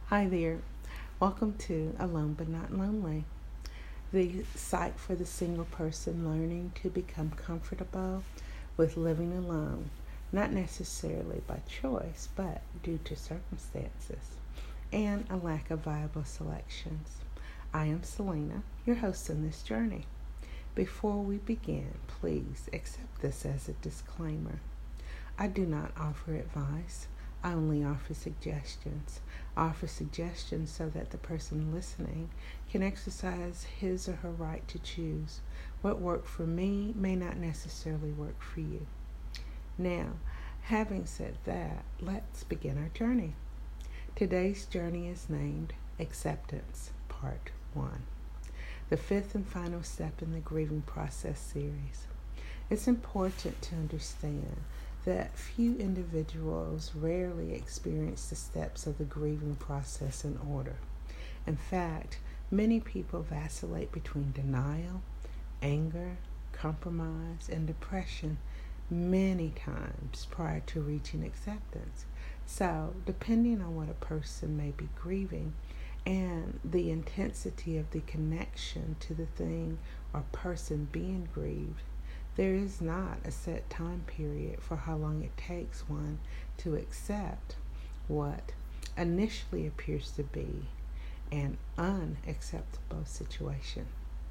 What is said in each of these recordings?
Hi there. Welcome to Alone But Not Lonely, the site for the single person learning to become comfortable with living alone, not necessarily by choice, but due to circumstances and a lack of viable selections. I am Selena, your host on this journey. Before we begin, please accept this as a disclaimer. I do not offer advice. I only offer suggestions. I offer suggestions so that the person listening can exercise his or her right to choose. What worked for me may not necessarily work for you. Now, having said that, let's begin our journey. Today's journey is named Acceptance, Part 1, the fifth and final step in the grieving process series. It's important to understand that few individuals rarely experience the steps of the grieving process in order. In fact, many people vacillate between denial, anger, compromise, and depression many times prior to reaching acceptance. So, depending on what a person may be grieving and the intensity of the connection to the thing or person being grieved, there is not a set time period for how long it takes one to accept what initially appears to be an unacceptable situation.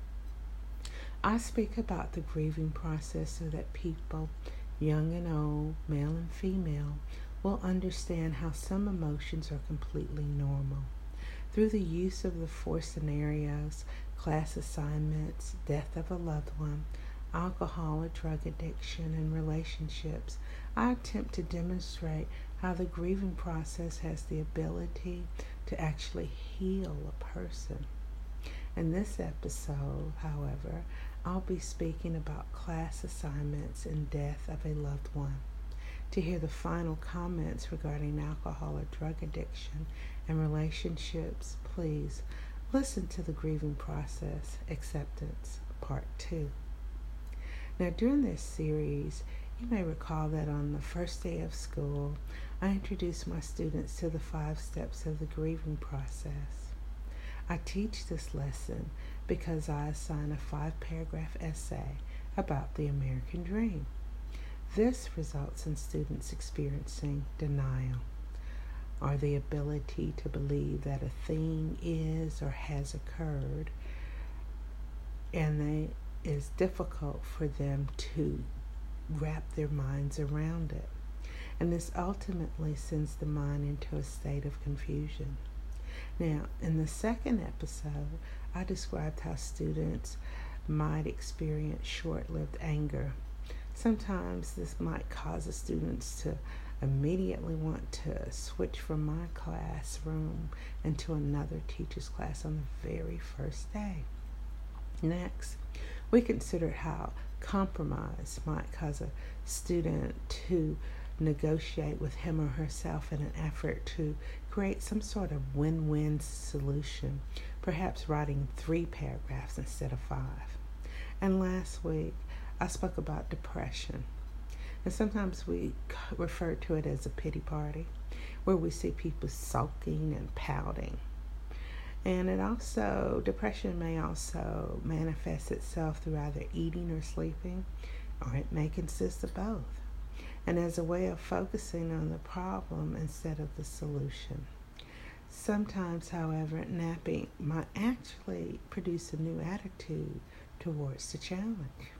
I speak about the grieving process so that people, young and old, male and female, will understand how some emotions are completely normal. Through the use of the four scenarios, class assignments, death of a loved one, alcohol or drug addiction, and relationships, I attempt to demonstrate how the grieving process has the ability to actually heal a person. In this episode, however, I'll be speaking about class assignments and death of a loved one. To hear the final comments regarding alcohol or drug addiction and relationships, please listen to the grieving process, Acceptance, Part 2. Now, during this series, you may recall that on the first day of school, I introduced my students to the 5 steps of the grieving process. I teach this lesson because I assign a 5-paragraph essay about the American dream. This results in students experiencing denial, or the ability to believe that a thing is or has occurred, and is difficult for them to wrap their minds around it. And this ultimately sends the mind into a state of confusion. Now, in the second episode, I described how students might experience short-lived anger. Sometimes this might cause the students to immediately want to switch from my classroom into another teacher's class on the very first day. Next, we considered how compromise might cause a student to negotiate with him or herself in an effort to create some sort of win-win solution, perhaps writing 3 paragraphs instead of 5. And last week, I spoke about depression. And sometimes we refer to it as a pity party, where we see people sulking and pouting. And depression may also manifest itself through either eating or sleeping, or it may consist of both, and as a way of focusing on the problem instead of the solution. Sometimes, however, napping might actually produce a new attitude towards the challenge.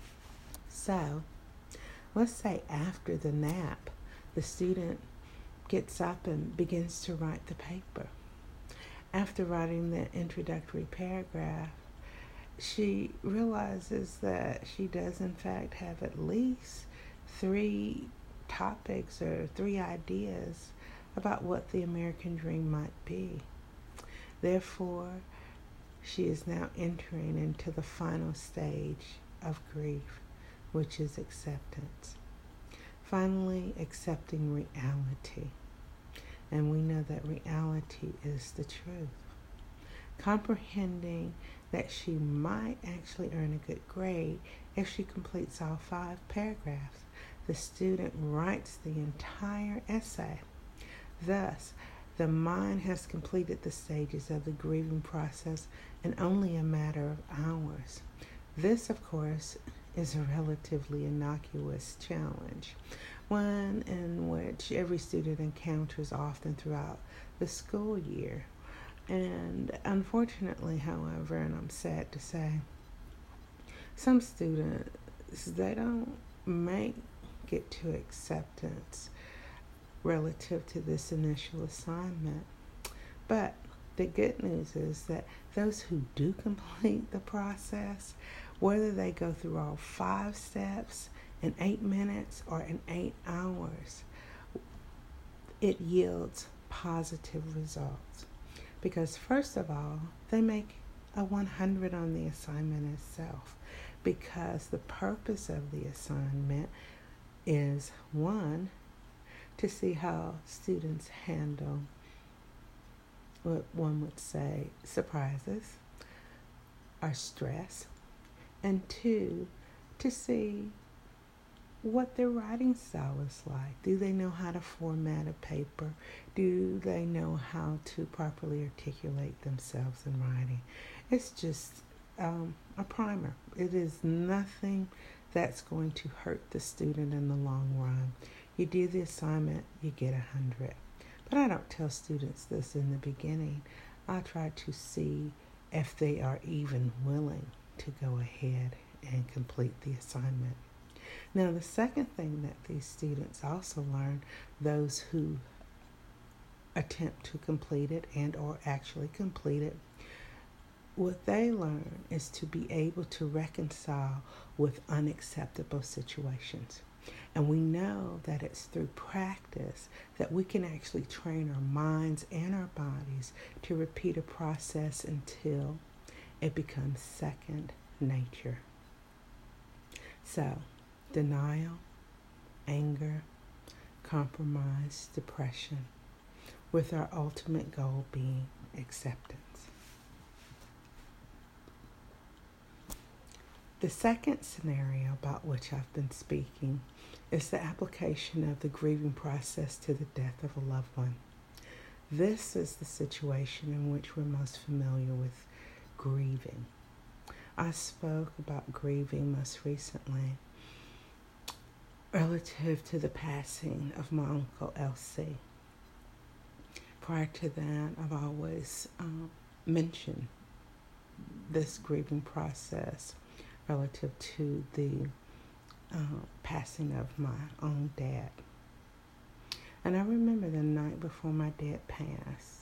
So, let's say after the nap, the student gets up and begins to write the paper. After writing the introductory paragraph, she realizes that she does in fact have at least 3 topics or 3 ideas about what the American dream might be. Therefore, she is now entering into the final stage of grief, which is acceptance. Finally, accepting reality. And we know that reality is the truth. Comprehending that she might actually earn a good grade if she completes all 5 paragraphs. The student writes the entire essay. Thus, The mind has completed the stages of the grieving process in only a matter of hours. This, of course, is a relatively innocuous challenge, one in which every student encounters often throughout the school year. And unfortunately, however, and I'm sad to say, some students, they don't make it to acceptance relative to this initial assignment. But the good news is that those who do complete the process, whether they go through all 5 steps in 8 minutes or in 8 hours, it yields positive results. Because first of all, they make a 100 on the assignment itself, because the purpose of the assignment is, one, to see how students handle what one would say surprises or stress, and 2, to see what their writing style is like. Do they know how to format a paper? Do they know how to properly articulate themselves in writing? It's just a primer. It is nothing that's going to hurt the student in the long run. You do the assignment, you get 100. But I don't tell students this in the beginning. I try to see if they are even willing to go ahead and complete the assignment. Now, the second thing that these students also learn, those who attempt to complete it and or actually complete it, what they learn is to be able to reconcile with unacceptable situations. And we know that it's through practice that we can actually train our minds and our bodies to repeat a process until it becomes second nature. So, denial, anger, compromise, depression, with our ultimate goal being acceptance. The second scenario about which I've been speaking is the application of the grieving process to the death of a loved one. This is the situation in which we're most familiar with grieving. I spoke about grieving most recently relative to the passing of my Uncle L.C. Prior to that, I've always mentioned this grieving process relative to the passing of my own dad. And I remember the night before my dad passed,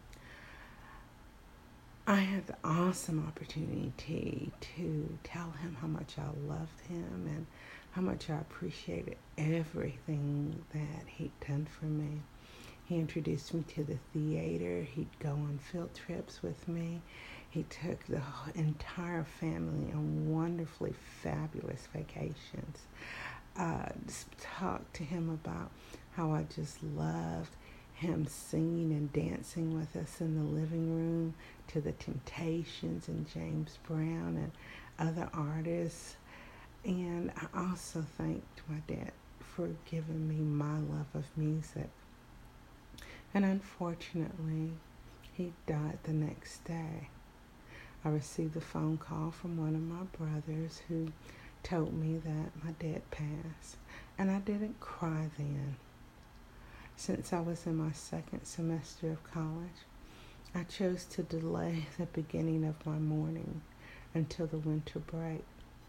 I had the awesome opportunity to tell him how much I loved him and how much I appreciated everything that he'd done for me. He introduced me to the theater. He'd go on field trips with me. He took the entire family on wonderfully fabulous vacations. Just talked to him about how I just loved him singing and dancing with us in the living room to the Temptations and James Brown and other artists. And I also thanked my dad for giving me my love of music. And unfortunately, he died the next day. I received a phone call from one of my brothers who told me that my dad passed, and I didn't cry then. Since I was in my second semester of college, I chose to delay the beginning of my mourning until the winter break.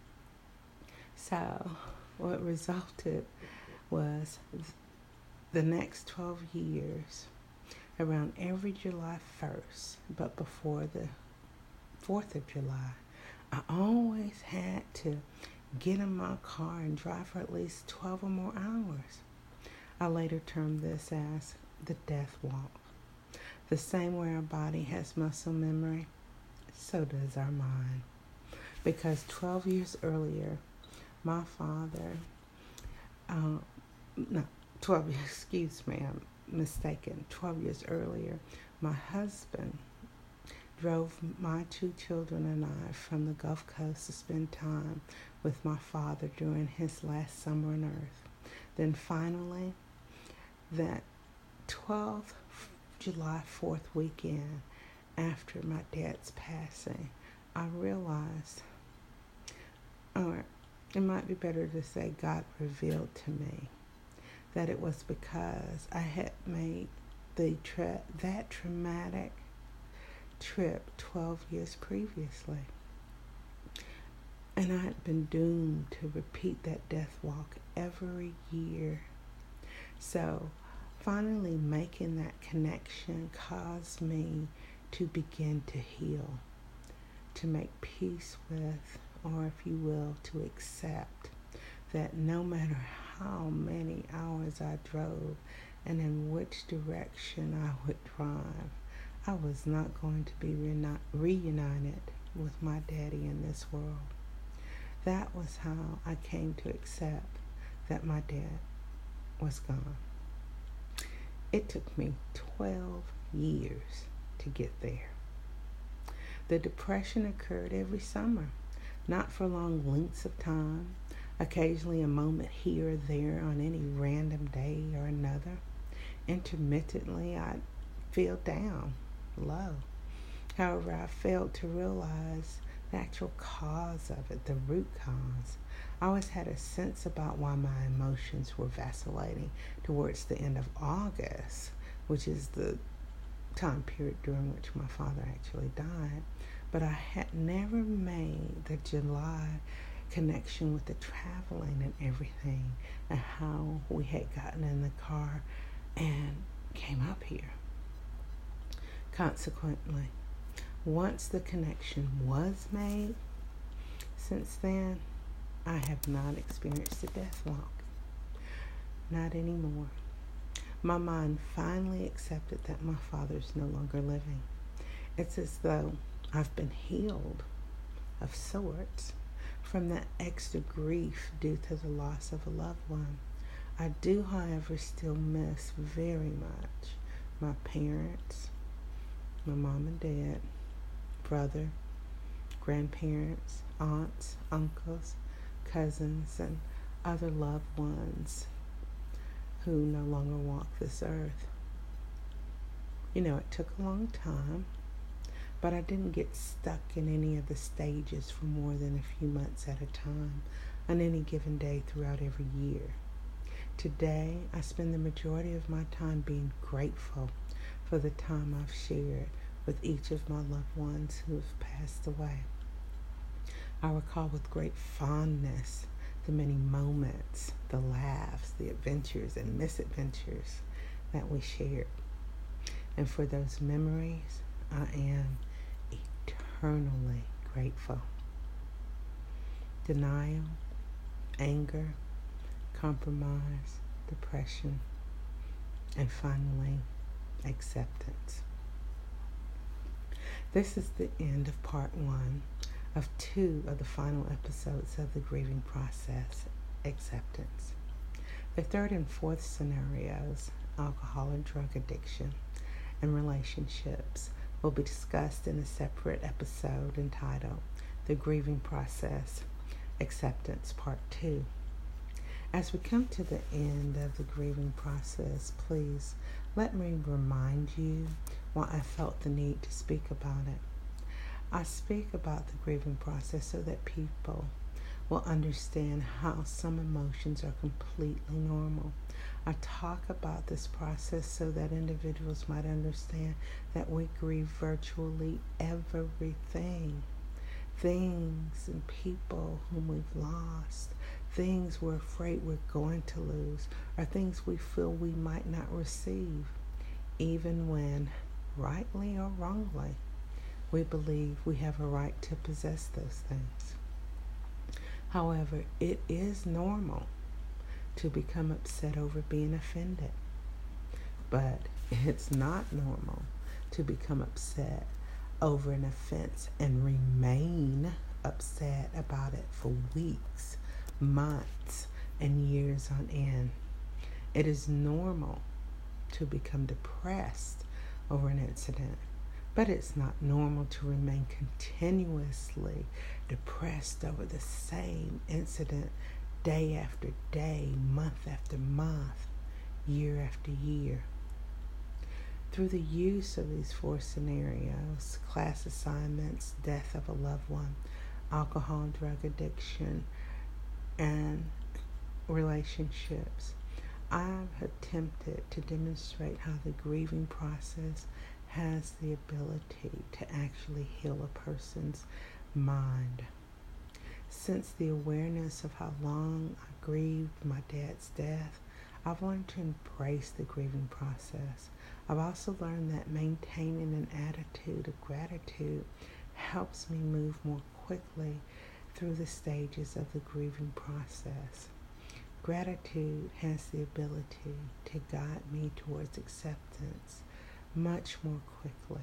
So what resulted was the next 12 years, around every July 1st, but before the 4th of July, I always had to get in my car and drive for at least 12 or more hours. I later termed this as the death walk. The same way our body has muscle memory, so does our mind. Because 12 years earlier, my father, 12 years, excuse me, I'm mistaken. 12 years earlier, my husband drove my 2 children and I from the Gulf Coast to spend time with my father during his last summer on earth. Then finally, that 12th July 4th weekend after my dad's passing, I realized, or it might be better to say God revealed to me, that it was because I had made that traumatic trip 12 years previously. And I had been doomed to repeat that death walk every year. So finally making that connection caused me to begin to heal, to make peace with, or if you will, to accept that no matter how many hours I drove and in which direction I would drive, I was not going to be reunited with my daddy in this world. That was how I came to accept that my dad was gone. It took me 12 years to get there. The depression occurred every summer, not for long lengths of time, occasionally a moment here or there on any random day or another. Intermittently, I'd feel down, low. However, I failed to realize the actual cause of it, the root cause. I always had a sense about why my emotions were vacillating towards the end of August, which is the time period during which my father actually died. But I had never made the July connection with the traveling and everything, and how we had gotten in the car and came up here. Consequently, once the connection was made, since then, I have not experienced a death walk. Not anymore. My mind finally accepted that my father's no longer living. It's as though I've been healed of sorts from that extra grief due to the loss of a loved one. I do, however, still miss very much my parents, my mom and dad, brother, grandparents, aunts, uncles, cousins, and other loved ones who no longer walk this earth. It took a long time, but I didn't get stuck in any of the stages for more than a few months at a time on any given day throughout every year. Today, I spend the majority of my time being grateful for the time I've shared with each of my loved ones who have passed away. I recall with great fondness the many moments, the laughs, the adventures and misadventures that we shared. And for those memories, I am eternally grateful. Denial, anger, compromise, depression, and finally, acceptance. This is the end of part 1 of 2 of the final episodes of the grieving process, acceptance. The 3rd and 4th scenarios, alcohol and drug addiction, and relationships, will be discussed in a separate episode entitled The Grieving Process, Acceptance, Part 2. As we come to the end of the grieving process, please let me remind you why I felt the need to speak about it. I speak about the grieving process so that people will understand how some emotions are completely normal. I talk about this process so that individuals might understand that we grieve virtually everything. Things and people whom we've lost, things we're afraid we're going to lose, or things we feel we might not receive, even when, rightly or wrongly, we believe we have a right to possess those things. However, it is normal to become upset over being offended, but it's not normal to become upset over an offense and remain upset about it for weeks, months, and years on end. It is normal to become depressed over an incident, but it's not normal to remain continuously depressed over the same incident day after day, month after month, year after year. Through the use of these 4 scenarios, class assignments, death of a loved one, alcohol, drug addiction, and relationships, I've attempted to demonstrate how the grieving process has the ability to actually heal a person's mind. Since the awareness of how long I grieved my dad's death, I've learned to embrace the grieving process. I've also learned that maintaining an attitude of gratitude helps me move more quickly through the stages of the grieving process. Gratitude has the ability to guide me towards acceptance much more quickly.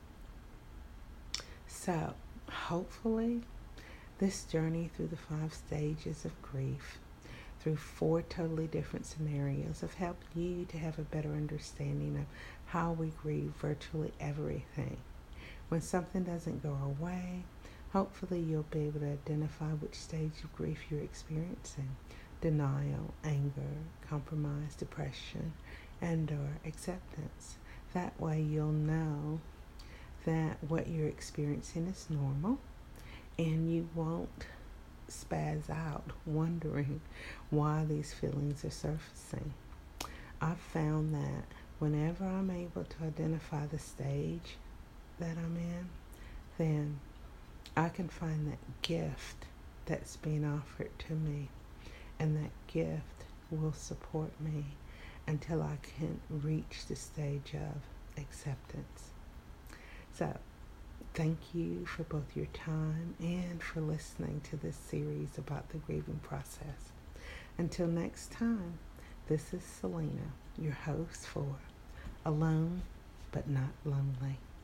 So, hopefully, this journey through the 5 stages of grief, through 4 totally different scenarios, have helped you to have a better understanding of how we grieve virtually everything. When something doesn't go our way, hopefully you'll be able to identify which stage of grief you're experiencing: denial, anger, compromise, depression, and/or acceptance. That way you'll know that what you're experiencing is normal, and you won't spaz out wondering why these feelings are surfacing. I've found that whenever I'm able to identify the stage that I'm in, then I can find that gift that's being offered to me, and that gift will support me until I can reach the stage of acceptance. So, thank you for both your time and for listening to this series about the grieving process. Until next time, this is Selena, your host for Alone But Not Lonely.